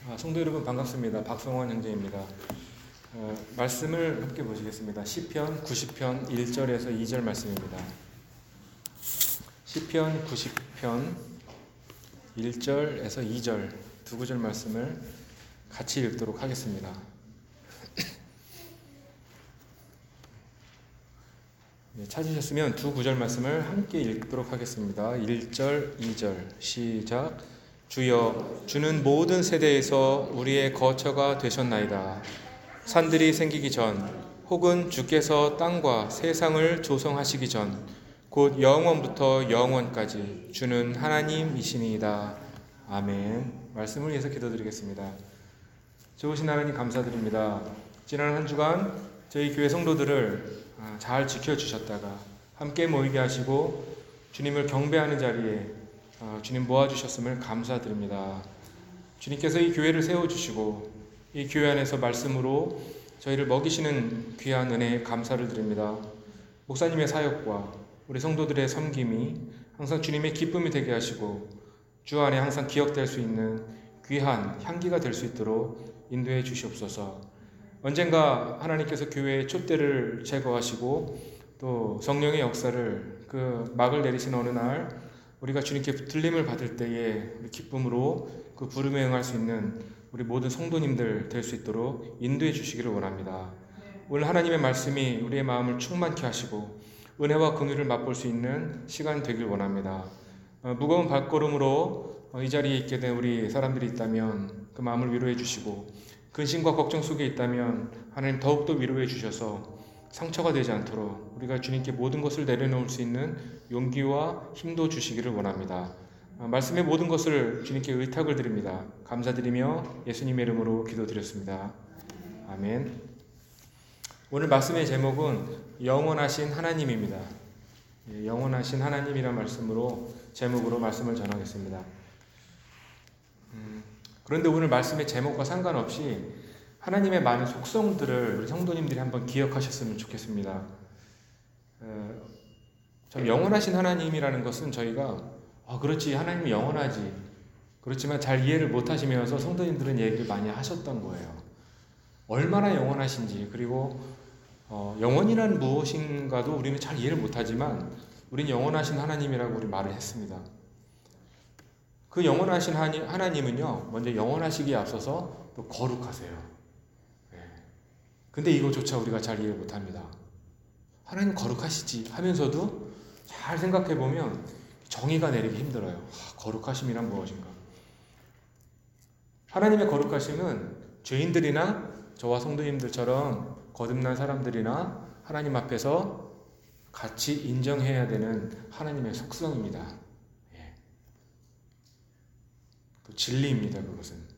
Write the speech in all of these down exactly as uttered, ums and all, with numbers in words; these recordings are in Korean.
아, 성도 여러분 반갑습니다. 박성원 형제입니다. 어, 말씀을 함께 보시겠습니다. 시편 구십 편 일 절에서 이 절 말씀입니다. 시편 구십 편 일 절에서 이 절 두 구절 말씀을 같이 읽도록 하겠습니다. 네, 찾으셨으면 두 구절 말씀을 함께 읽도록 하겠습니다. 일 절, 이 절 시작. 주여, 주는 모든 세대에서 우리의 거처가 되셨나이다. 산들이 생기기 전, 혹은 주께서 땅과 세상을 조성하시기 전, 곧 영원부터 영원까지 주는 하나님이시니이다. 아멘. 말씀을 위해서 기도드리겠습니다. 좋으신 하나님 감사드립니다. 지난 한 주간 저희 교회 성도들을 잘 지켜주셨다가 함께 모이게 하시고 주님을 경배하는 자리에 주님 모아주셨음을 감사드립니다. 주님께서 이 교회를 세워주시고 이 교회 안에서 말씀으로 저희를 먹이시는 귀한 은혜에 감사를 드립니다. 목사님의 사역과 우리 성도들의 섬김이 항상 주님의 기쁨이 되게 하시고 주 안에 항상 기억될 수 있는 귀한 향기가 될 수 있도록 인도해 주시옵소서. 언젠가 하나님께서 교회의 촛대를 제거하시고 또 성령의 역사를 그 막을 내리신 어느 날 우리가 주님께 들림을 받을 때에 기쁨으로 그 부름에 응할 수 있는 우리 모든 성도님들 될 수 있도록 인도해 주시기를 원합니다. 오늘 하나님의 말씀이 우리의 마음을 충만케 하시고 은혜와 긍휼을 맛볼 수 있는 시간 되길 원합니다. 어, 무거운 발걸음으로 어, 이 자리에 있게 된 우리 사람들이 있다면 그 마음을 위로해 주시고 근심과 걱정 속에 있다면 하나님 더욱더 위로해 주셔서 상처가 되지 않도록 우리가 주님께 모든 것을 내려놓을 수 있는 용기와 힘도 주시기를 원합니다. 말씀의 모든 것을 주님께 의탁을 드립니다. 감사드리며 예수님의 이름으로 기도드렸습니다. 아멘. 오늘 말씀의 제목은 영원하신 하나님입니다. 영원하신 하나님이란 말씀으로 제목으로 말씀을 전하겠습니다. 음, 그런데 오늘 말씀의 제목과 상관없이 하나님의 많은 속성들을 우리 성도님들이 한번 기억하셨으면 좋겠습니다. 어, 참 영원하신 하나님이라는 것은 저희가 아, 그렇지 하나님이 영원하지 그렇지만 잘 이해를 못하시면서 성도님들은 얘기를 많이 하셨던 거예요. 얼마나 영원하신지 그리고 어, 영원이란 무엇인가도 우리는 잘 이해를 못하지만 우리는 영원하신 하나님이라고 우리 말을 했습니다. 그 영원하신 하나님은요 먼저 영원하시기에 앞서서 또 거룩하세요. 근데 이거조차 우리가 잘 이해 못합니다. 하나님 거룩하시지 하면서도 잘 생각해보면 정의가 내리기 힘들어요. 아, 거룩하심이란 무엇인가? 하나님의 거룩하심은 죄인들이나 저와 성도님들처럼 거듭난 사람들이나 하나님 앞에서 같이 인정해야 되는 하나님의 속성입니다. 예. 또 진리입니다. 그것은.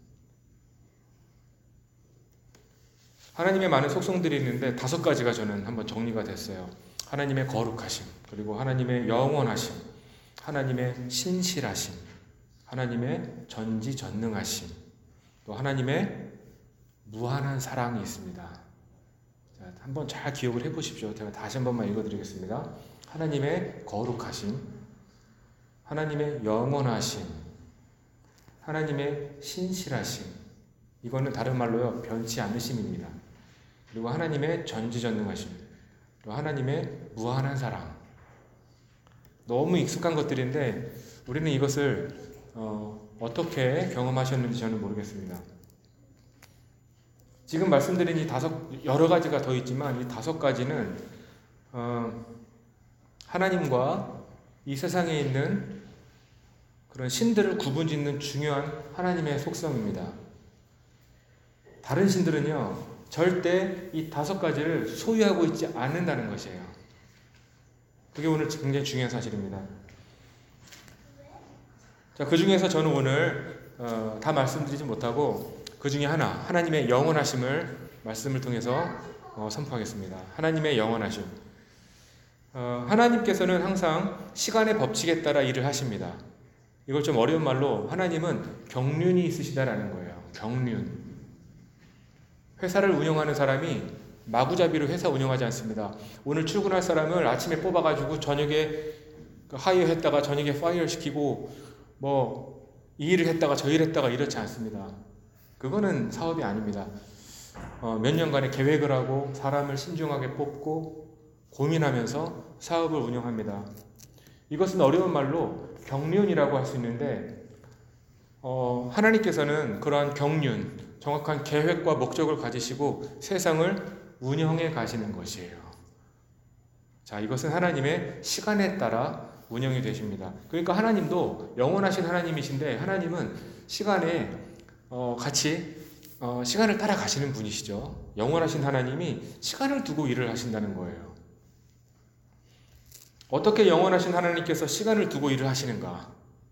하나님의 많은 속성들이 있는데 다섯 가지가 저는 한번 정리가 됐어요. 하나님의 거룩하심, 그리고 하나님의 영원하심, 하나님의 신실하심, 하나님의 전지전능하심, 또 하나님의 무한한 사랑이 있습니다. 자, 한번 잘 기억을 해보십시오. 제가 다시 한 번만 읽어드리겠습니다. 하나님의 거룩하심, 하나님의 영원하심, 하나님의 신실하심, 이거는 다른 말로요 변치 않으심입니다. 그리고 하나님의 전지전능하심, 그리고 하나님의 무한한 사랑. 너무 익숙한 것들인데 우리는 이것을 어, 어떻게 경험하셨는지 저는 모르겠습니다. 지금 말씀드린 이 다섯 여러 가지가 더 있지만 이 다섯 가지는 어, 하나님과 이 세상에 있는 그런 신들을 구분짓는 중요한 하나님의 속성입니다. 다른 신들은요 절대 이 다섯 가지를 소유하고 있지 않는다는 것이에요. 그게 오늘 굉장히 중요한 사실입니다. 자, 그 중에서 저는 오늘 어, 다 말씀드리지 못하고 그 중에 하나, 하나님의 영원하심을 말씀을 통해서 어, 선포하겠습니다. 하나님의 영원하심. 어, 하나님께서는 항상 시간의 법칙에 따라 일을 하십니다. 이걸 좀 어려운 말로 하나님은 경륜이 있으시다라는 거예요. 경륜. 회사를 운영하는 사람이 마구잡이로 회사 운영하지 않습니다. 오늘 출근할 사람을 아침에 뽑아가지고 저녁에 하이어 했다가 저녁에 파이어 시키고 뭐 이 일을 했다가 저 일을 했다가 이렇지 않습니다. 그거는 사업이 아닙니다. 어, 몇 년간의 계획을 하고 사람을 신중하게 뽑고 고민하면서 사업을 운영합니다. 이것은 어려운 말로 경륜이라고 할 수 있는데 어, 하나님께서는 그러한 경륜, 정확한 계획과 목적을 가지시고 세상을 운영해 가시는 것이에요. 자, 이것은 하나님의 시간에 따라 운영이 되십니다. 그러니까 하나님도 영원하신 하나님이신데 하나님은 시간에 어, 같이 어, 시간을 따라 가시는 분이시죠. 영원하신 하나님이 시간을 두고 일을 하신다는 거예요. 어떻게 영원하신 하나님께서 시간을 두고 일을 하시는가?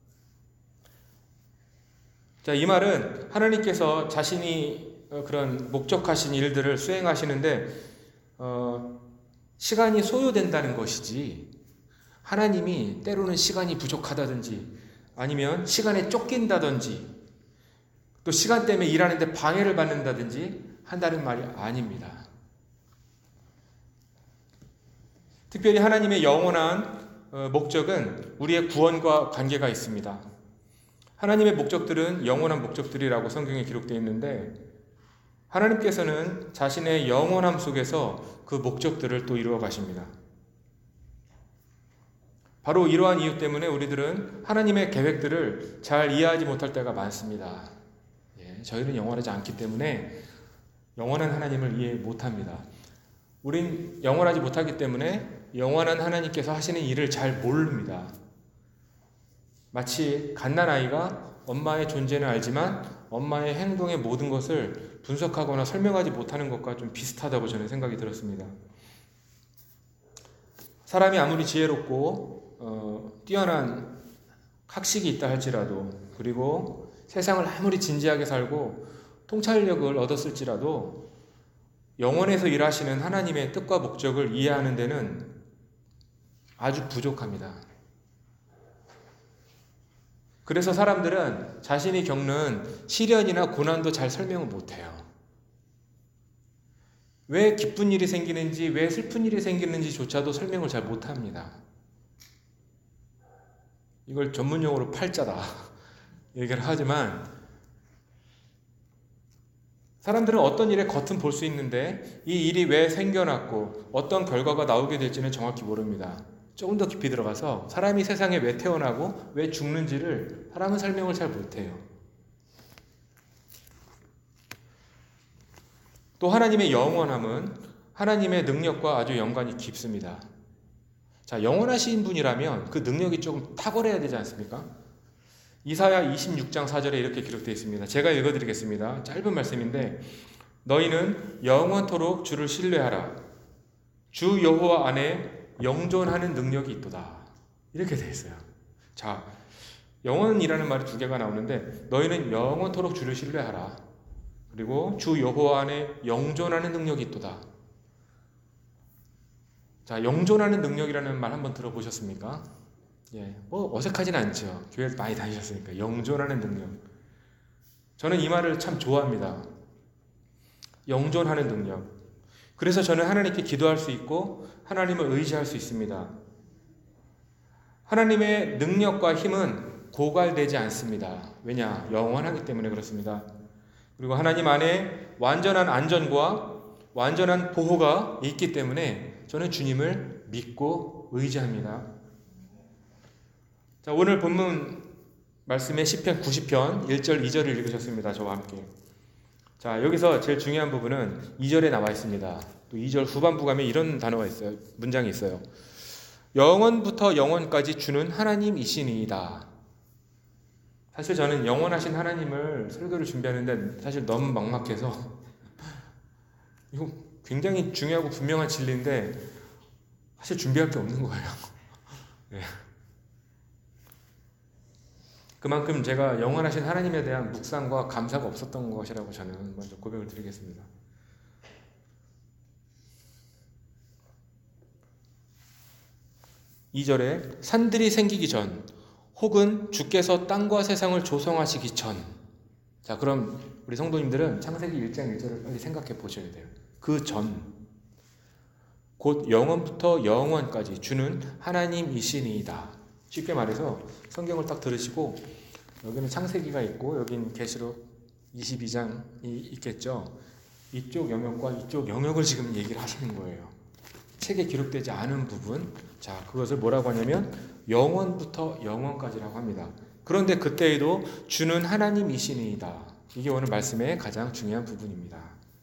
자, 이 말은 하나님께서 자신이 그런 목적하신 일들을 수행하시는데 어, 시간이 소요된다는 것이지 하나님이 때로는 시간이 부족하다든지 아니면 시간에 쫓긴다든지 또 시간 때문에 일하는데 방해를 받는다든지 한다는 말이 아닙니다. 특별히 하나님의 영원한 목적은 우리의 구원과 관계가 있습니다. 하나님의 목적들은 영원한 목적들이라고 성경에 기록되어 있는데 하나님께서는 자신의 영원함 속에서 그 목적들을 또 이루어 가십니다. 바로 이러한 이유 때문에 우리들은 하나님의 계획들을 잘 이해하지 못할 때가 많습니다. 예, 저희는 영원하지 않기 때문에 영원한 하나님을 이해 못합니다. 우린 영원하지 못하기 때문에 영원한 하나님께서 하시는 일을 잘 모릅니다. 마치 갓난아이가 엄마의 존재는 알지만 엄마의 행동의 모든 것을 분석하거나 설명하지 못하는 것과 좀 비슷하다고 저는 생각이 들었습니다. 사람이 아무리 지혜롭고 어, 뛰어난 학식이 있다 할지라도 그리고 세상을 아무리 진지하게 살고 통찰력을 얻었을지라도 영원에서 일하시는 하나님의 뜻과 목적을 이해하는 데는 아주 부족합니다. 그래서 사람들은 자신이 겪는 시련이나 고난도 잘 설명을 못해요. 왜 기쁜 일이 생기는지, 왜 슬픈 일이 생기는지조차도 설명을 잘 못합니다. 이걸 전문용어로 팔자다 얘기를 하지만 사람들은 어떤 일의 겉은 볼 수 있는데 이 일이 왜 생겨났고 어떤 결과가 나오게 될지는 정확히 모릅니다. 조금 더 깊이 들어가서 사람이 세상에 왜 태어나고 왜 죽는지를 사람은 설명을 잘 못해요. 또 하나님의 영원함은 하나님의 능력과 아주 연관이 깊습니다. 자, 영원하신 분이라면 그 능력이 조금 탁월해야 되지 않습니까? 이사야 이십육 장 사 절에 이렇게 기록되어 있습니다. 제가 읽어드리겠습니다. 짧은 말씀인데 너희는 영원토록 주를 신뢰하라. 주 여호와 안에 영존하는 능력이 있도다. 이렇게 되어 있어요. 자, 영원이라는 말이 두 개가 나오는데 너희는 영원토록 주를 신뢰하라. 그리고 주 여호와 안에 영존하는 능력이 있도다. 자, 영존하는 능력이라는 말 한번 들어보셨습니까? 예, 뭐 어색하진 않죠. 교회 많이 다니셨으니까. 영존하는 능력. 저는 이 말을 참 좋아합니다. 영존하는 능력. 그래서 저는 하나님께 기도할 수 있고 하나님을 의지할 수 있습니다. 하나님의 능력과 힘은 고갈되지 않습니다. 왜냐? 영원하기 때문에 그렇습니다. 그리고 하나님 안에 완전한 안전과 완전한 보호가 있기 때문에 저는 주님을 믿고 의지합니다. 자, 오늘 본문 말씀의 시편 구십 편 일 절 이 절을 읽으셨습니다. 저와 함께. 자, 여기서 제일 중요한 부분은 이 절에 나와 있습니다. 또 이 절 후반부 가면 이런 단어가 있어요. 문장이 있어요. 영원부터 영원까지 주는 하나님이시니이다. 사실 저는 영원하신 하나님을 설교를 준비하는데 사실 너무 막막해서 이거 굉장히 중요하고 분명한 진리인데 사실 준비할 게 없는 거예요. 네. 그만큼 제가 영원하신 하나님에 대한 묵상과 감사가 없었던 것이라고 저는 먼저 고백을 드리겠습니다. 이 절에 산들이 생기기 전 혹은 주께서 땅과 세상을 조성하시기 전. 자, 그럼 우리 성도님들은 창세기 일 장 일 절을 빨리 생각해 보셔야 돼요. 그 전, 곧 영원부터 영원까지 주는 하나님이시니이다. 쉽게 말해서 성경을 딱 들으시고 여기는 창세기가 있고 여기는 계시록 이십이 장이 있겠죠. 이쪽 영역과 이쪽 영역을 지금 얘기를 하시는 거예요. 책에 기록되지 않은 부분, 자, 그것을 뭐라고 하냐면 영원부터 영원까지라고 합니다. 그런데 그때에도 주는 하나님이시니이다. 이게 오늘 말씀의 가장 중요한 부분입니다.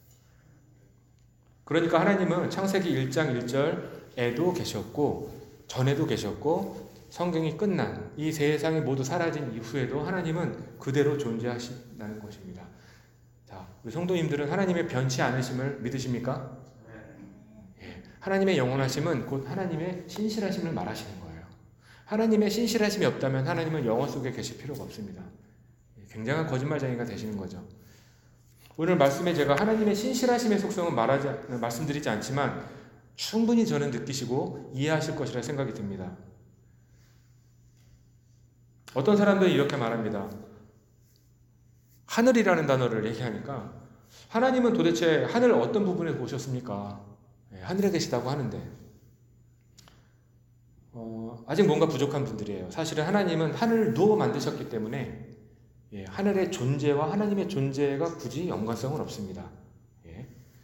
그러니까 하나님은 창세기 일 장 일 절에도 계셨고 전에도 계셨고 성경이 끝난 이 세상이 모두 사라진 이후에도 하나님은 그대로 존재하신다는 것입니다. 자, 우리 성도님들은 하나님의 변치 않으심을 믿으십니까? 예, 하나님의 영원하심은 곧 하나님의 신실하심을 말하시는 거예요. 하나님의 신실하심이 없다면 하나님은 영원 속에 계실 필요가 없습니다. 굉장한 거짓말쟁이가 되시는 거죠. 오늘 말씀에 제가 하나님의 신실하심의 속성은 말하지, 말씀드리지 않지만 충분히 저는 느끼시고 이해하실 것이라 생각이 듭니다. 어떤 사람들이 이렇게 말합니다. 하늘이라는 단어를 얘기하니까 하나님은 도대체 하늘 어떤 부분에 보셨습니까? 네, 하늘에 계시다고 하는데 어, 아직 뭔가 부족한 분들이에요. 사실은 하나님은 하늘도 만드셨기 때문에 예, 하늘의 존재와 하나님의 존재가 굳이 연관성은 없습니다. 예.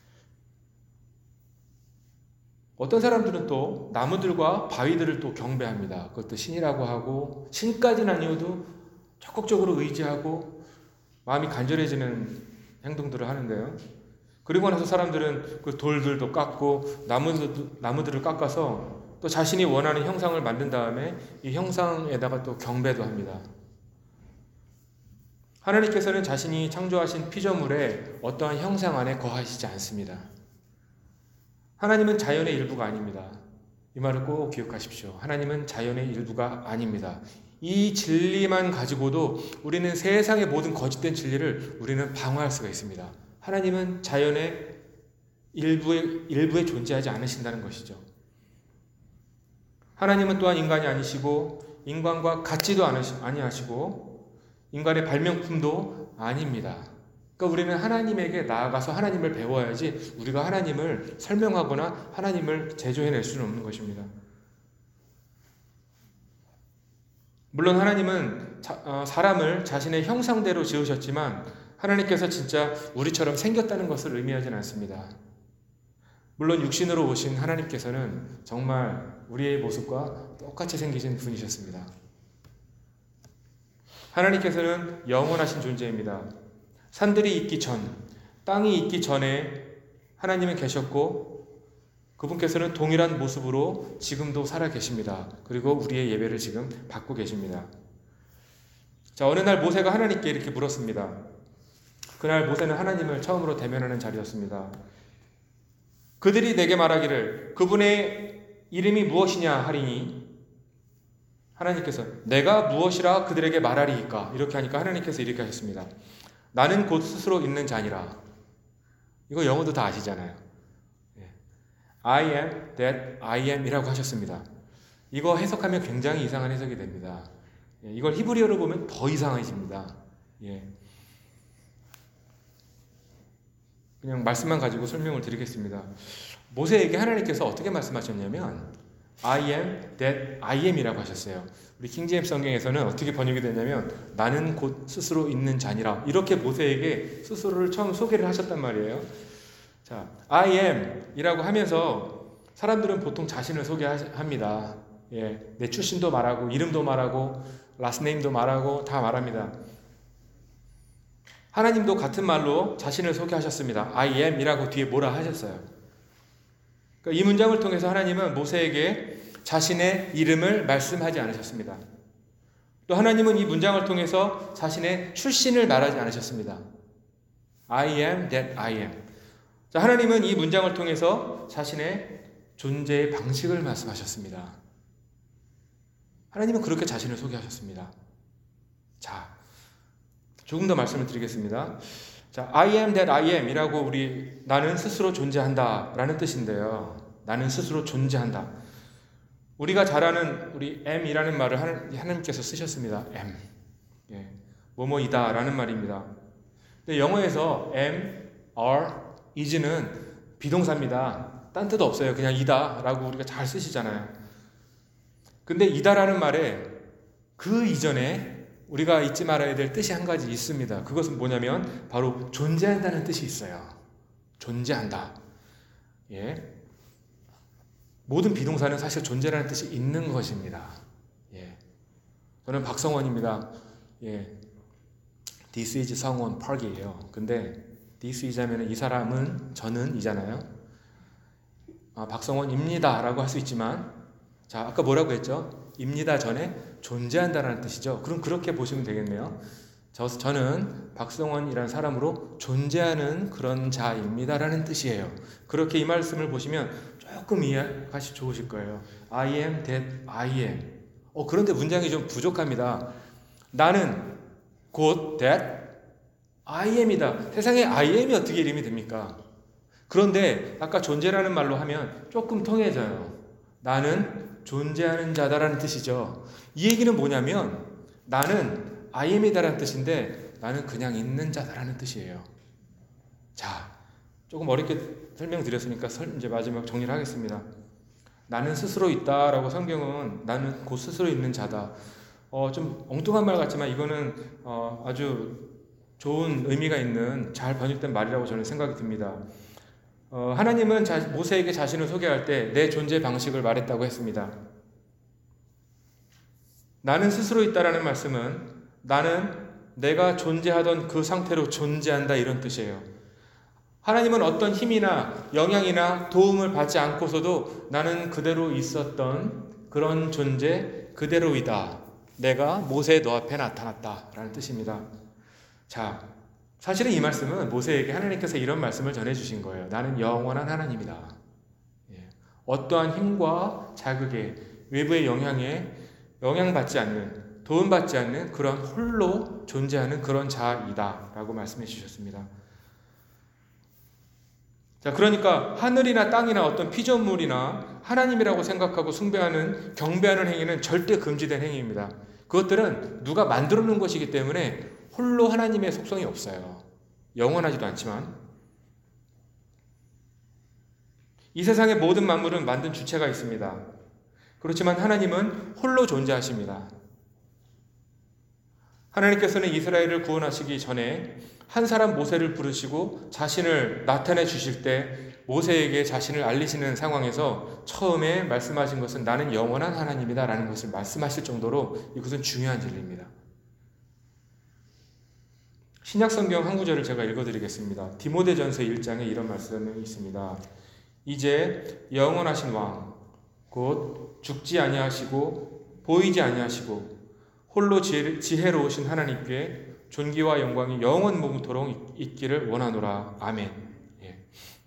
어떤 사람들은 또 나무들과 바위들을 또 경배합니다. 그것도 신이라고 하고 신까지는 아니어도 적극적으로 의지하고 마음이 간절해지는 행동들을 하는데요. 그리고 나서 사람들은 그 돌들도 깎고 나무들, 나무들을 깎아서 또 자신이 원하는 형상을 만든 다음에 이 형상에다가 또 경배도 합니다. 하나님께서는 자신이 창조하신 피조물의 어떠한 형상 안에 거하시지 않습니다. 하나님은 자연의 일부가 아닙니다. 이 말을 꼭 기억하십시오. 하나님은 자연의 일부가 아닙니다. 이 진리만 가지고도 우리는 세상의 모든 거짓된 진리를 우리는 방어할 수가 있습니다. 하나님은 자연의 일부에, 일부에 존재하지 않으신다는 것이죠. 하나님은 또한 인간이 아니시고 인간과 같지도 아니하시고 인간의 발명품도 아닙니다. 그러니까 우리는 하나님에게 나아가서 하나님을 배워야지 우리가 하나님을 설명하거나 하나님을 제조해낼 수는 없는 것입니다. 물론 하나님은 자, 어, 사람을 자신의 형상대로 지으셨지만 하나님께서 진짜 우리처럼 생겼다는 것을 의미하지는 않습니다. 물론 육신으로 오신 하나님께서는 정말 우리의 모습과 똑같이 생기신 분이셨습니다. 하나님께서는 영원하신 존재입니다. 산들이 있기 전, 땅이 있기 전에 하나님은 계셨고 그분께서는 동일한 모습으로 지금도 살아 계십니다. 그리고 우리의 예배를 지금 받고 계십니다. 자, 어느 날 모세가 하나님께 이렇게 물었습니다. 그날 모세는 하나님을 처음으로 대면하는 자리였습니다. 그들이 내게 말하기를 그분의 이름이 무엇이냐 하리니 하나님께서 내가 무엇이라 그들에게 말하리이까 이렇게 하니까 하나님께서 이렇게 하셨습니다. 나는 곧 스스로 있는 자니라. 이거 영어도 다 아시잖아요. I am that I am 이라고 하셨습니다. 이거 해석하면 굉장히 이상한 해석이 됩니다. 이걸 히브리어로 보면 더 이상해집니다. 예. 그냥 말씀만 가지고 설명을 드리겠습니다. 모세에게 하나님께서 어떻게 말씀하셨냐면 I am that I am 이라고 하셨어요. 우리 킹제임스 성경에서는 어떻게 번역이 되냐면 나는 곧 스스로 있는 자니라 이렇게 모세에게 스스로를 처음 소개를 하셨단 말이에요. 자, I am 이라고 하면서 사람들은 보통 자신을 소개합니다. 예, 내 출신도 말하고 이름도 말하고 last name도 말하고 다 말합니다. 하나님도 같은 말로 자신을 소개하셨습니다. I am 이라고 뒤에 뭐라 하셨어요. 그러니까 이 문장을 통해서 하나님은 모세에게 자신의 이름을 말씀하지 않으셨습니다. 또 하나님은 이 문장을 통해서 자신의 출신을 말하지 않으셨습니다. I am that I am. 자, 하나님은 이 문장을 통해서 자신의 존재의 방식을 말씀하셨습니다. 하나님은 그렇게 자신을 소개하셨습니다. 자, 조금 더 말씀을 드리겠습니다. 자, I am that I am 이라고 우리 나는 스스로 존재한다 라는 뜻인데요. 나는 스스로 존재한다. 우리가 잘 아는 우리 am 이라는 말을 하나님께서 쓰셨습니다. am. 예, 뭐뭐이다 라는 말입니다. 근데 영어에서 am, are, is는 비동사입니다. 딴 뜻 없어요. 그냥 이다 라고 우리가 잘 쓰시잖아요. 근데 이다라는 말에 그 이전에 우리가 잊지 말아야 될 뜻이 한 가지 있습니다. 그것은 뭐냐면 바로 존재한다는 뜻이 있어요. 존재한다. 예. 모든 비동사는 사실 존재라는 뜻이 있는 것입니다. 예. 저는 박성원입니다. 예. This is 성원 Park이에요. 근데 this is 하면 이 사람은 저는 이잖아요. 아, 박성원입니다 라고 할 수 있지만, 자, 아까 뭐라고 했죠? 입니다 전에 존재한다라는 뜻이죠. 그럼 그렇게 보시면 되겠네요. 저, 저는 박성원이라는 사람으로 존재하는 그런 자입니다라는 뜻이에요. 그렇게 이 말씀을 보시면 조금 이해하시 좋으실 거예요. I am that I am. 어, 그런데 문장이 좀 부족합니다. 나는 곧 that I am이다. 세상에 I am이 어떻게 이름이 됩니까? 그런데 아까 존재라는 말로 하면 조금 통해져요. 나는 존재하는 자다라는 뜻이죠. 이 얘기는 뭐냐면 나는 I am이다라는 뜻인데 나는 그냥 있는 자다라는 뜻이에요. 자, 조금 어렵게 설명드렸으니까 이제 마지막 정리를 하겠습니다. 나는 스스로 있다라고 성경은 나는 곧 스스로 있는 자다. 어, 좀 엉뚱한 말 같지만 이거는 어, 아주 좋은 의미가 있는 잘 번역된 말이라고 저는 생각이 듭니다. 어, 하나님은 자, 모세에게 자신을 소개할 때 내 존재 방식을 말했다고 했습니다. 나는 스스로 있다라는 말씀은 나는 내가 존재하던 그 상태로 존재한다 이런 뜻이에요. 하나님은 어떤 힘이나 영향이나 도움을 받지 않고서도 나는 그대로 있었던 그런 존재 그대로이다. 내가 모세 너 앞에 나타났다 라는 뜻입니다. 자, 사실은 이 말씀은 모세에게 하나님께서 이런 말씀을 전해주신 거예요. 나는 영원한 하나님이다. 예. 어떠한 힘과 자극에 외부의 영향에 영향받지 않는, 도움받지 않는 그런 홀로 존재하는 그런 자이다 라고 말씀해 주셨습니다. 자, 그러니까 하늘이나 땅이나 어떤 피조물이나 하나님이라고 생각하고 숭배하는, 경배하는 행위는 절대 금지된 행위입니다. 그것들은 누가 만들어 놓은 것이기 때문에 홀로 하나님의 속성이 없어요. 영원하지도 않지만. 이 세상의 모든 만물은 만든 주체가 있습니다. 그렇지만 하나님은 홀로 존재하십니다. 하나님께서는 이스라엘을 구원하시기 전에 한 사람 모세를 부르시고 자신을 나타내 주실 때 모세에게 자신을 알리시는 상황에서 처음에 말씀하신 것은 나는 영원한 하나님이다 라는 것을 말씀하실 정도로 이것은 중요한 진리입니다. 신약성경 한 구절을 제가 읽어드리겠습니다. 디모데전서 일 장에 이런 말씀이 있습니다. 이제 영원하신 왕 곧 죽지 아니하시고 보이지 아니하시고 홀로 지혜로우신 하나님께 존귀와 영광이 영원 무궁토록 있기를 원하노라. 아멘. 예.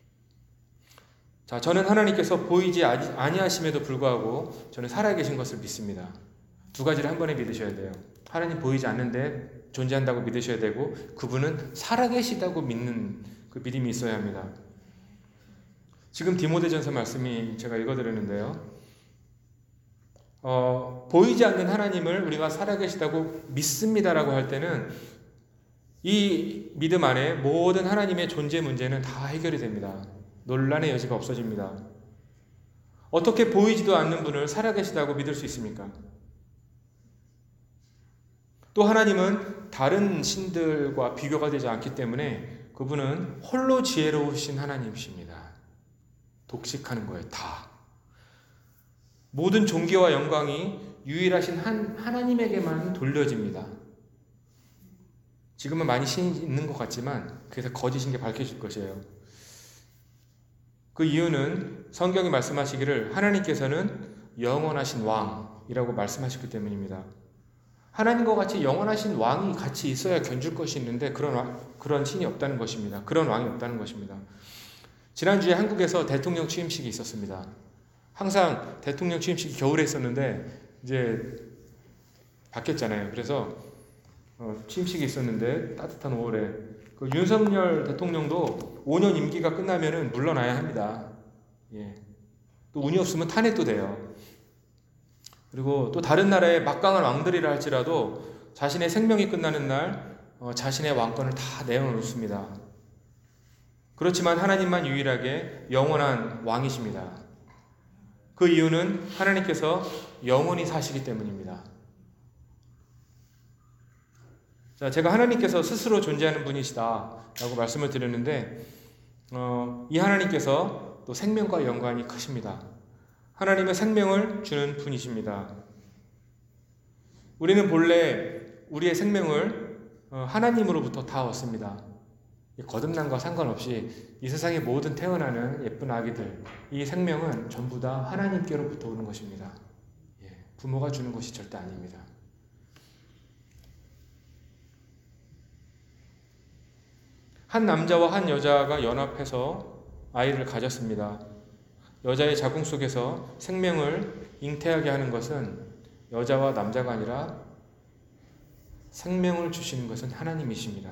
자, 저는 하나님께서 보이지 아니하심에도 불구하고 저는 살아계신 것을 믿습니다. 두 가지를 한 번에 믿으셔야 돼요. 하나님 보이지 않는데 존재한다고 믿으셔야 되고 그분은 살아계시다고 믿는 그 믿음이 있어야 합니다. 지금 디모데전서 말씀이 제가 읽어드렸는데요. 어, 보이지 않는 하나님을 우리가 살아계시다고 믿습니다라고 할 때는 이 믿음 안에 모든 하나님의 존재 문제는 다 해결이 됩니다. 논란의 여지가 없어집니다. 어떻게 보이지도 않는 분을 살아계시다고 믿을 수 있습니까? 또 하나님은 다른 신들과 비교가 되지 않기 때문에 그분은 홀로 지혜로우신 하나님이십니다. 독식하는 거예요. 다. 모든 존귀와 영광이 유일하신 한 하나님에게만 돌려집니다. 지금은 많이 신이 있는 것 같지만 그래서 거짓인 게 밝혀질 것이에요. 그 이유는 성경이 말씀하시기를 하나님께서는 영원하신 왕이라고 말씀하셨기 때문입니다. 하나님과 같이 영원하신 왕이 같이 있어야 견줄 것이 있는데 그런 왕, 그런 신이 없다는 것입니다. 그런 왕이 없다는 것입니다. 지난주에 한국에서 대통령 취임식이 있었습니다. 항상 대통령 취임식이 겨울에 있었는데 이제 바뀌었잖아요. 그래서 어, 취임식이 있었는데 따뜻한 오월에 그 윤석열 대통령도 오 년 임기가 끝나면은 물러나야 합니다. 예. 또 운이 없으면 탄핵도 돼요. 그리고 또 다른 나라의 막강한 왕들이라 할지라도 자신의 생명이 끝나는 날 어, 자신의 왕권을 다 내어놓습니다. 그렇지만 하나님만 유일하게 영원한 왕이십니다. 그 이유는 하나님께서 영원히 사시기 때문입니다. 자, 제가 하나님께서 스스로 존재하는 분이시다라고 말씀을 드렸는데 어, 이 하나님께서 또 생명과 연관이 크십니다. 하나님은 생명을 주는 분이십니다. 우리는 본래 우리의 생명을 하나님으로부터 다 얻습니다. 거듭남과 상관없이 이 세상의 모든 태어나는 예쁜 아기들, 이 생명은 전부 다 하나님께로부터 오는 것입니다. 예, 부모가 주는 것이 절대 아닙니다. 한 남자와 한 여자가 연합해서 아이를 가졌습니다. 여자의 자궁 속에서 생명을 잉태하게 하는 것은 여자와 남자가 아니라 생명을 주시는 것은 하나님이십니다.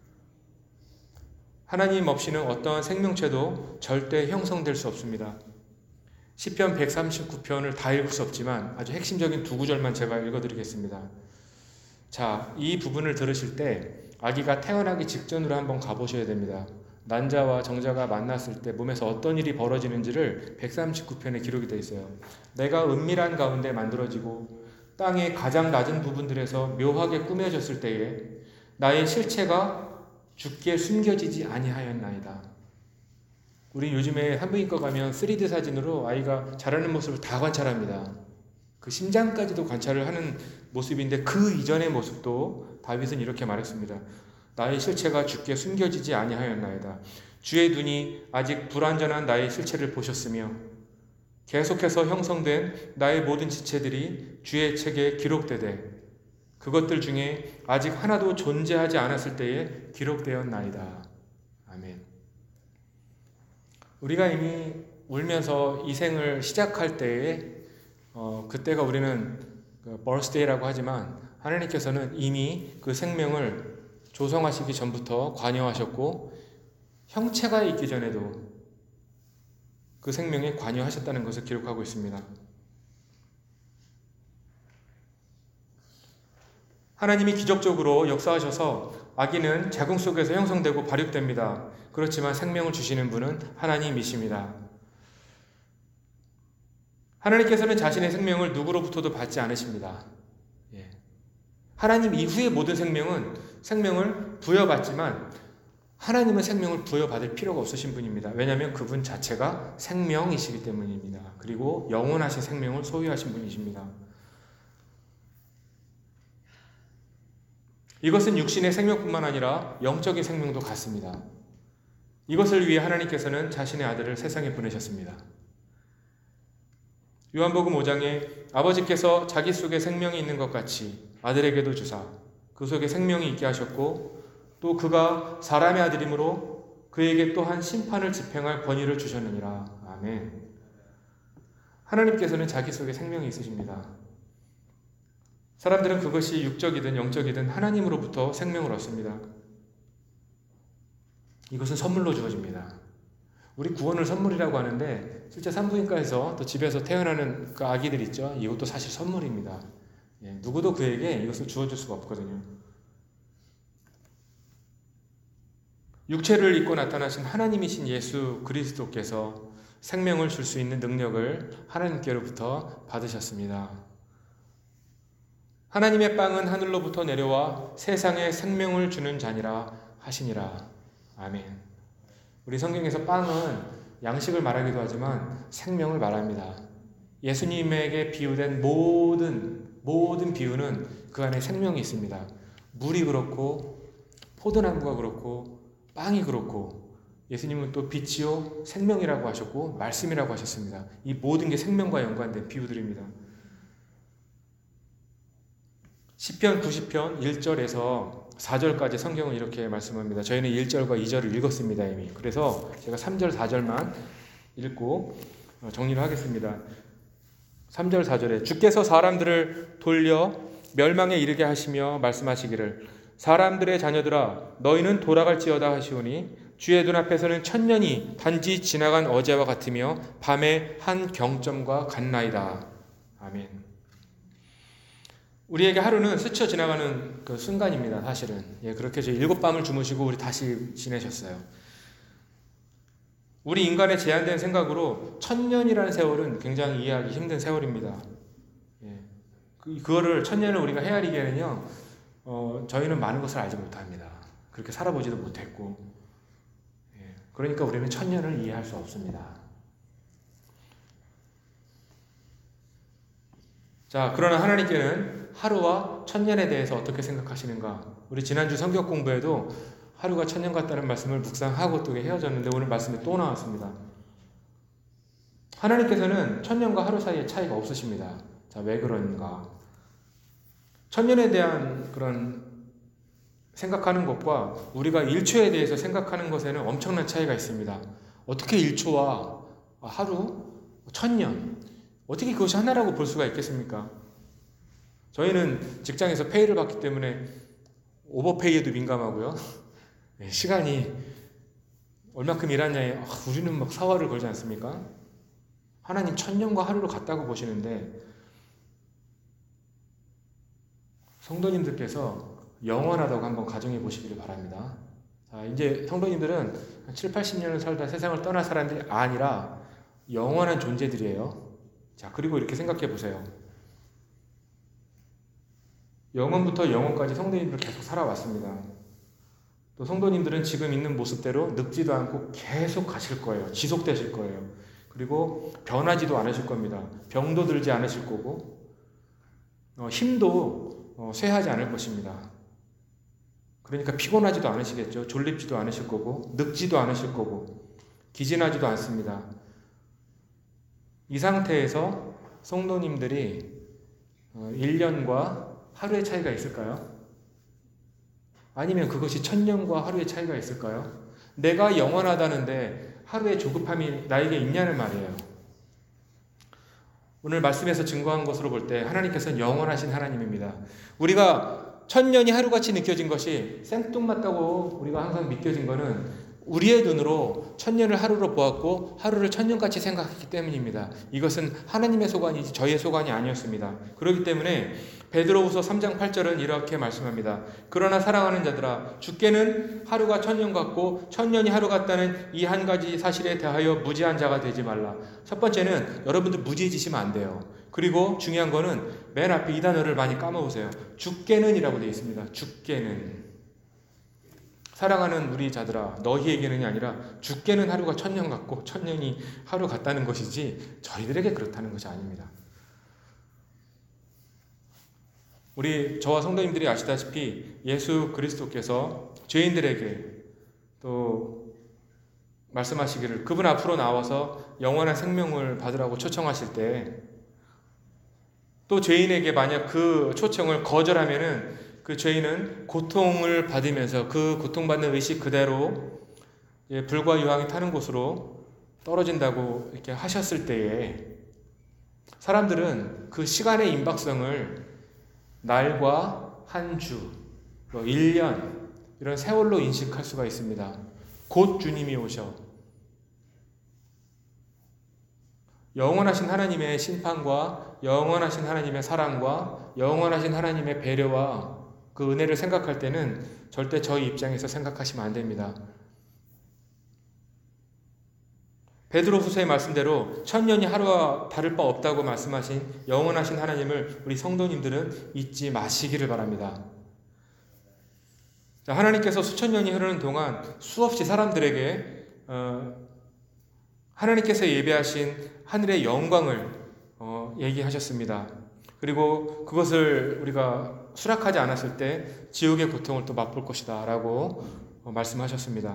하나님 없이는 어떠한 생명체도 절대 형성될 수 없습니다. 시편 백삼십구 편을 다 읽을 수 없지만 아주 핵심적인 두 구절만 제가 읽어드리겠습니다. 자, 이 부분을 들으실 때 아기가 태어나기 직전으로 한번 가보셔야 됩니다. 난자와 정자가 만났을 때 몸에서 어떤 일이 벌어지는지를 백삼십구 편에 기록이 되어 있어요. 내가 은밀한 가운데 만들어지고 땅의 가장 낮은 부분들에서 묘하게 꾸며졌을 때에 나의 실체가 주께 숨겨지지 아니하였나이다. 우리 요즘에 산부인과 가면 쓰리디 사진으로 아이가 자라는 모습을 다 관찰합니다. 그 심장까지도 관찰을 하는 모습인데 그 이전의 모습도 다윗은 이렇게 말했습니다. 나의 실체가 주께 숨겨지지 아니하였나이다. 주의 눈이 아직 불완전한 나의 실체를 보셨으며 계속해서 형성된 나의 모든 지체들이 주의 책에 기록되되 그것들 중에 아직 하나도 존재하지 않았을 때에 기록되었나이다. 아멘. 우리가 이미 울면서 이 생을 시작할 때에 어, 그때가 우리는 그 birthday라고 하지만 하나님께서는 이미 그 생명을 조성하시기 전부터 관여하셨고 형체가 있기 전에도 그 생명에 관여하셨다는 것을 기록하고 있습니다. 하나님이 기적적으로 역사하셔서 아기는 자궁 속에서 형성되고 발육됩니다. 그렇지만 생명을 주시는 분은 하나님이십니다. 하나님께서는 자신의 생명을 누구로부터도 받지 않으십니다. 예. 하나님 이후의 모든 생명은 생명을 부여받지만 하나님은 생명을 부여받을 필요가 없으신 분입니다. 왜냐하면 그분 자체가 생명이시기 때문입니다. 그리고 영원하신 생명을 소유하신 분이십니다. 이것은 육신의 생명뿐만 아니라 영적인 생명도 같습니다. 이것을 위해 하나님께서는 자신의 아들을 세상에 보내셨습니다. 요한복음 오 장에 아버지께서 자기 속에 생명이 있는 것 같이 아들에게도 주사 그 속에 생명이 있게 하셨고 또 그가 사람의 아들이므로 그에게 또한 심판을 집행할 권위를 주셨느니라. 아멘. 하나님께서는 자기 속에 생명이 있으십니다. 사람들은 그것이 육적이든 영적이든 하나님으로부터 생명을 얻습니다. 이것은 선물로 주어집니다. 우리 구원을 선물이라고 하는데 실제 산부인과에서 또 집에서 태어나는 그 아기들 있죠. 이것도 사실 선물입니다. 예, 누구도 그에게 이것을 주어줄 수가 없거든요. 육체를 입고 나타나신 하나님이신 예수 그리스도께서 생명을 줄 수 있는 능력을 하나님께로부터 받으셨습니다. 하나님의 빵은 하늘로부터 내려와 세상에 생명을 주는 자니라 하시니라. 아멘. 우리 성경에서 빵은 양식을 말하기도 하지만 생명을 말합니다. 예수님에게 비유된 모든 모든 비유는 그 안에 생명이 있습니다. 물이 그렇고 포도나무가 그렇고 빵이 그렇고 예수님은 또 빛이요 생명이라고 하셨고 말씀이라고 하셨습니다. 이 모든 게 생명과 연관된 비유들입니다. 시편 구십 편 일 절에서 사 절까지 성경은 이렇게 말씀합니다. 저희는 일 절과 이 절을 읽었습니다 이미. 그래서 제가 삼 절 사 절만 읽고 정리를 하겠습니다. 삼 절 사 절에 주께서 사람들을 돌려 멸망에 이르게 하시며 말씀하시기를 사람들의 자녀들아 너희는 돌아갈지어다 하시오니 주의 눈앞에서는 천년이 단지 지나간 어제와 같으며 밤의 한 경점과 같나이다. 아멘. 우리에게 하루는 스쳐 지나가는 그 순간입니다. 사실은 예, 그렇게 이제 일곱 밤을 주무시고 우리 다시 지내셨어요. 우리 인간의 제한된 생각으로 천년이라는 세월은 굉장히 이해하기 힘든 세월입니다. 예, 그, 그거를 천년을 우리가 헤아리기에는요 어, 저희는 많은 것을 알지 못합니다. 그렇게 살아보지도 못했고, 예, 그러니까 우리는 천년을 이해할 수 없습니다. 자, 그러나 하나님께는 하루와 천년에 대해서 어떻게 생각하시는가? 우리 지난주 성경 공부에도 하루가 천년 같다는 말씀을 묵상하고 또 헤어졌는데 오늘 말씀이 또 나왔습니다. 하나님께서는 천년과 하루 사이에 차이가 없으십니다. 자, 왜 그런가? 천년에 대한 그런 생각하는 것과 우리가 일 초에 대해서 생각하는 것에는 엄청난 차이가 있습니다. 어떻게 일 초와 하루, 천년, 어떻게 그것이 하나라고 볼 수가 있겠습니까? 저희는 직장에서 페이를 받기 때문에 오버페이에도 민감하고요. 시간이 얼마큼 일하냐에 아, 우리는 막 사활을 걸지 않습니까? 하나님 천년과 하루로 같다고 보시는데 성도님들께서 영원하다고 한번 가정해 보시기를 바랍니다. 자, 이제 성도님들은 칠, 팔십 년을 살다 세상을 떠날 사람들이 아니라 영원한 존재들이에요. 자, 그리고 이렇게 생각해 보세요. 영원부터 영원까지 성도님들 계속 살아왔습니다. 또 성도님들은 지금 있는 모습대로 늙지도 않고 계속 가실 거예요. 지속되실 거예요. 그리고 변하지도 않으실 겁니다. 병도 들지 않으실 거고 어, 힘도 어, 쇠하지 않을 것입니다. 그러니까 피곤하지도 않으시겠죠. 졸립지도 않으실 거고 늙지도 않으실 거고 기진하지도 않습니다. 이 상태에서 성도님들이 어, 일 년과 하루의 차이가 있을까요? 아니면 그것이 천년과 하루의 차이가 있을까요? 내가 영원하다는데 하루의 조급함이 나에게 있냐는 말이에요. 오늘 말씀에서 증거한 것으로 볼 때 하나님께서는 영원하신 하나님입니다. 우리가 천년이 하루같이 느껴진 것이 생뚱맞다고 우리가 항상 믿겨진 것은 우리의 눈으로 천년을 하루로 보았고 하루를 천년같이 생각했기 때문입니다. 이것은 하나님의 소관이지 저희의 소관이 아니었습니다. 그렇기 때문에 베드로후서 삼 장 팔 절은 이렇게 말씀합니다. 그러나 사랑하는 자들아 주께는 하루가 천년 같고 천년이 하루 같다는 이 한 가지 사실에 대하여 무지한 자가 되지 말라. 첫 번째는 여러분들 무지해지시면 안 돼요. 그리고 중요한 거는 맨 앞에 이 단어를 많이 까먹으세요. 주께는 이라고 되어 있습니다. 주께는. 사랑하는 우리 자들아 너희에게는이 아니라 주께는 하루가 천년 같고 천년이 하루 같다는 것이지 저희들에게 그렇다는 것이 아닙니다. 우리 저와 성도님들이 아시다시피 예수 그리스도께서 죄인들에게 또 말씀하시기를 그분 앞으로 나와서 영원한 생명을 받으라고 초청하실 때 또 죄인에게 만약 그 초청을 거절하면은 그 죄인은 고통을 받으면서 그 고통받는 의식 그대로 불과 유황이 타는 곳으로 떨어진다고 이렇게 하셨을 때에 사람들은 그 시간의 임박성을 날과 한 주, 일 년 이런 세월로 인식할 수가 있습니다. 곧 주님이 오셔 영원하신 하나님의 심판과 영원하신 하나님의 사랑과 영원하신 하나님의 배려와 그 은혜를 생각할 때는 절대 저희 입장에서 생각하시면 안 됩니다. 베드로후서의 말씀대로 천년이 하루와 다를 바 없다고 말씀하신 영원하신 하나님을 우리 성도님들은 잊지 마시기를 바랍니다. 자, 하나님께서 수천 년이 흐르는 동안 수없이 사람들에게 어, 하나님께서 예배하신 하늘의 영광을 어, 얘기하셨습니다. 그리고 그것을 우리가 수락하지 않았을 때 지옥의 고통을 또 맛볼 것이다 라고 어, 말씀하셨습니다.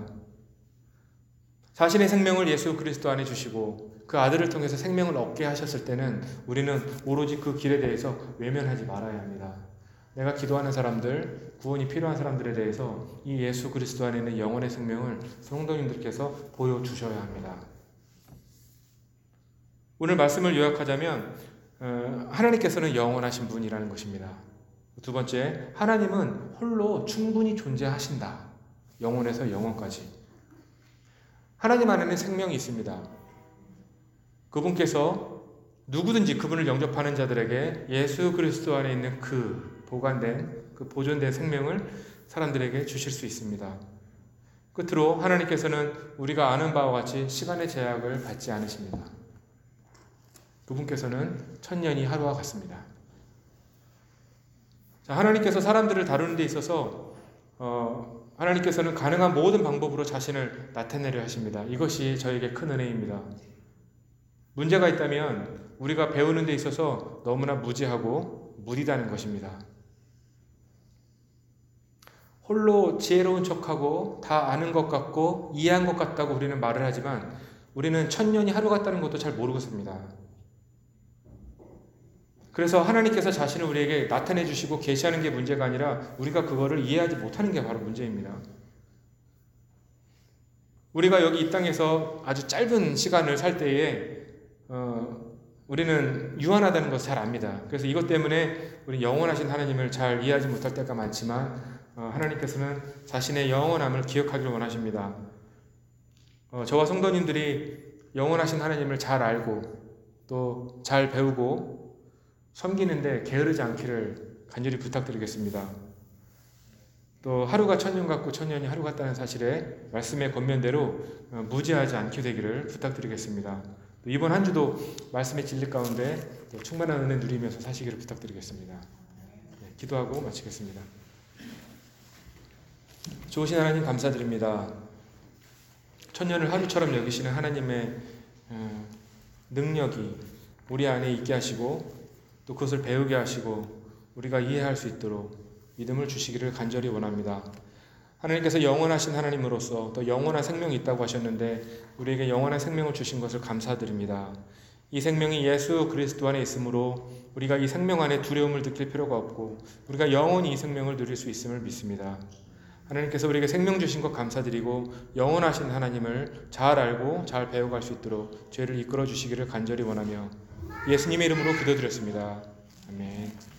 자신의 생명을 예수 그리스도 안에 주시고 그 아들을 통해서 생명을 얻게 하셨을 때는 우리는 오로지 그 길에 대해서 외면하지 말아야 합니다. 내가 기도하는 사람들, 구원이 필요한 사람들에 대해서 이 예수 그리스도 안에 있는 영혼의 생명을 성도님들께서 보여주셔야 합니다. 오늘 말씀을 요약하자면 하나님께서는 영원하신 분이라는 것입니다. 두 번째, 하나님은 홀로 충분히 존재하신다. 영원에서 영원까지. 하나님 안에는 생명이 있습니다. 그분께서 누구든지 그분을 영접하는 자들에게 예수 그리스도 안에 있는 그 보관된, 그 보존된 생명을 사람들에게 주실 수 있습니다. 끝으로 하나님께서는 우리가 아는 바와 같이 시간의 제약을 받지 않으십니다. 그분께서는 천년이 하루와 같습니다. 자, 하나님께서 사람들을 다루는 데 있어서 어, 하나님께서는 가능한 모든 방법으로 자신을 나타내려 하십니다. 이것이 저에게 큰 은혜입니다. 문제가 있다면 우리가 배우는 데 있어서 너무나 무지하고 무리다는 것입니다. 홀로 지혜로운 척하고 다 아는 것 같고 이해한 것 같다고 우리는 말을 하지만 우리는 천년이 하루 같다는 것도 잘 모르고 삽니다. 그래서 하나님께서 자신을 우리에게 나타내 주시고 계시하는 게 문제가 아니라 우리가 그거를 이해하지 못하는 게 바로 문제입니다. 우리가 여기 이 땅에서 아주 짧은 시간을 살 때에 어, 우리는 유한하다는 것을 잘 압니다. 그래서 이것 때문에 우리 영원하신 하나님을 잘 이해하지 못할 때가 많지만 어, 하나님께서는 자신의 영원함을 기억하기를 원하십니다. 어, 저와 성도님들이 영원하신 하나님을 잘 알고 또 잘 배우고 섬기는데 게으르지 않기를 간절히 부탁드리겠습니다. 또 하루가 천년 같고 천년이 하루 같다는 사실에 말씀의 권면대로 어, 무지하지 않게 되기를 부탁드리겠습니다. 또 이번 한 주도 말씀의 진리 가운데 또 충만한 은혜 누리면서 사시기를 부탁드리겠습니다. 네, 기도하고 마치겠습니다. 좋으신 하나님 감사드립니다. 천년을 하루처럼 여기시는 하나님의 능력이 우리 안에 있게 하시고 또 그것을 배우게 하시고 우리가 이해할 수 있도록 믿음을 주시기를 간절히 원합니다. 하나님께서 영원하신 하나님으로서 또 영원한 생명이 있다고 하셨는데 우리에게 영원한 생명을 주신 것을 감사드립니다. 이 생명이 예수 그리스도 안에 있으므로 우리가 이 생명 안에 두려움을 느낄 필요가 없고 우리가 영원히 이 생명을 누릴 수 있음을 믿습니다. 하나님께서 우리에게 생명 주신 것 감사드리고 영원하신 하나님을 잘 알고 잘 배워갈 수 있도록 죄를 이끌어 주시기를 간절히 원하며 예수님의 이름으로 기도드렸습니다. 아멘.